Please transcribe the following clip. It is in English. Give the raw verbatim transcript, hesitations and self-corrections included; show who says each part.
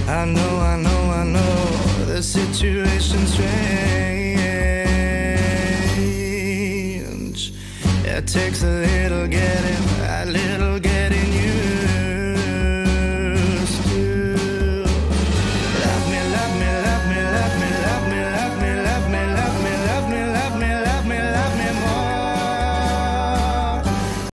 Speaker 1: I know, I know, I know the situation's strange. It takes a little getting, a little getting used.